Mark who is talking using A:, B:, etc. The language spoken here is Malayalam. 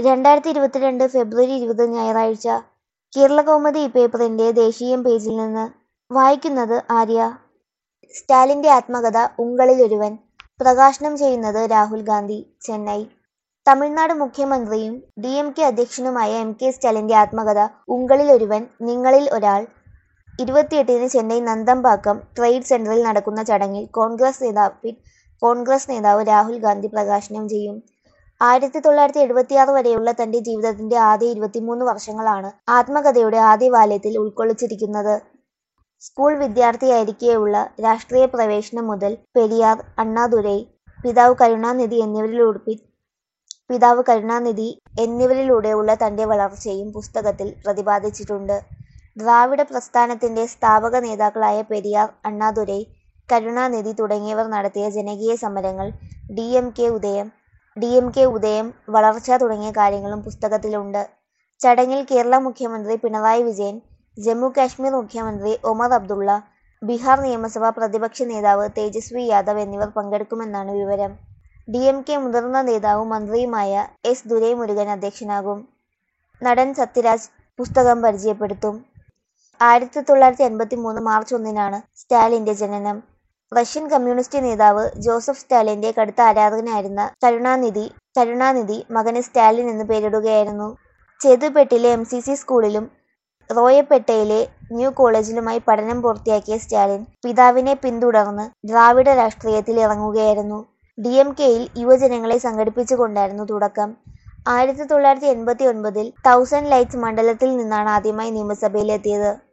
A: 2022 ഫെബ്രുവരി 20 ഞായറാഴ്ച. കേരളകൗമുദി പേപ്പറിന്റെ ദേശീയം പേജിൽ നിന്ന് വായിക്കുന്നത് ആര്യ. സ്റ്റാലിന്റെ ആത്മകഥ ഉങ്കളിലൊരുവൻ. പ്രകാശനം ചെയ്യുന്നത് രാഹുൽ ഗാന്ധി, ചെന്നൈ. തമിഴ്നാട് മുഖ്യമന്ത്രിയും DMK അധ്യക്ഷനുമായ MK സ്റ്റാലിന്റെ ആത്മകഥ ഉങ്കളിലൊരുവൻ നിങ്ങളിൽ ഒരാൾ 28-ന് ചെന്നൈ നന്തമ്പാക്കം ട്രേഡ് സെന്ററിൽ നടക്കുന്ന ചടങ്ങിൽ കോൺഗ്രസ് നേതാവ് രാഹുൽ ഗാന്ധി പ്രകാശനം ചെയ്യും. 1976 വരെയുള്ള തന്റെ ജീവിതത്തിന്റെ ആദ്യ 23 വർഷങ്ങളാണ് ആത്മകഥയുടെ ആദ്യ വാല്യത്തിൽ ഉൾക്കൊള്ളിച്ചിരിക്കുന്നത്. സ്കൂൾ വിദ്യാർത്ഥിയായിരിക്കെയുള്ള രാഷ്ട്രീയ പ്രവേശനം മുതൽ പെരിയാർ, അണ്ണാദുരൈ, പിതാവ് കരുണാനിധി എന്നിവരിലൂടെയുള്ള തന്റെ വളർച്ചയും പുസ്തകത്തിൽ പ്രതിപാദിച്ചിട്ടുണ്ട്. ദ്രാവിഡ പ്രസ്ഥാനത്തിന്റെ സ്ഥാപക നേതാക്കളായ പെരിയാർ, അണ്ണാദുരൈ, കരുണാനിധി തുടങ്ങിയവർ നടത്തിയ ജനകീയ സമരങ്ങൾ, DMK ഉദയം, വളർച്ച തുടങ്ങിയ കാര്യങ്ങളും പുസ്തകത്തിലുണ്ട്. ചടങ്ങിൽ കേരള മുഖ്യമന്ത്രി പിണറായി വിജയൻ, ജമ്മു കാശ്മീർ മുഖ്യമന്ത്രി ഒമർ അബ്ദുള്ള, ബിഹാർ നിയമസഭാ പ്രതിപക്ഷ നേതാവ് തേജസ്വി യാദവ് എന്നിവർ പങ്കെടുക്കുമെന്നാണ് വിവരം. DMK മുതിർന്ന നേതാവും മന്ത്രിയുമായ S. ദുരൈമുരുഗൻ അധ്യക്ഷനാകും. നടൻ സത്യരാജ് പുസ്തകം പരിചയപ്പെടുത്തും. 1983 മാർച്ച് 1-നാണ് സ്റ്റാലിന്റെ ജനനം. റഷ്യൻ കമ്മ്യൂണിസ്റ്റ് നേതാവ് ജോസഫ് സ്റ്റാലിന്റെ കടുത്ത ആരാധകനായിരുന്ന കരുണാനിധി മകന് സ്റ്റാലിൻ എന്ന് പേരിടുകയായിരുന്നു. ചേതുപെട്ടിലെ MCC സ്കൂളിലും റോയപ്പേട്ടയിലെ ന്യൂ കോളേജിലുമായി പഠനം പൂർത്തിയാക്കിയ സ്റ്റാലിൻ പിതാവിനെ പിന്തുടർന്ന് ദ്രാവിഡ രാഷ്ട്രീയത്തിൽ ഇറങ്ങുകയായിരുന്നു. DMKയിൽ യുവജനങ്ങളെ സംഘടിപ്പിച്ചുകൊണ്ടായിരുന്നു തുടക്കം. 1989-ൽ 1000 ലൈറ്റ്സ് മണ്ഡലത്തിൽ നിന്നാണ് ആദ്യമായി നിയമസഭയിലെത്തിയത്.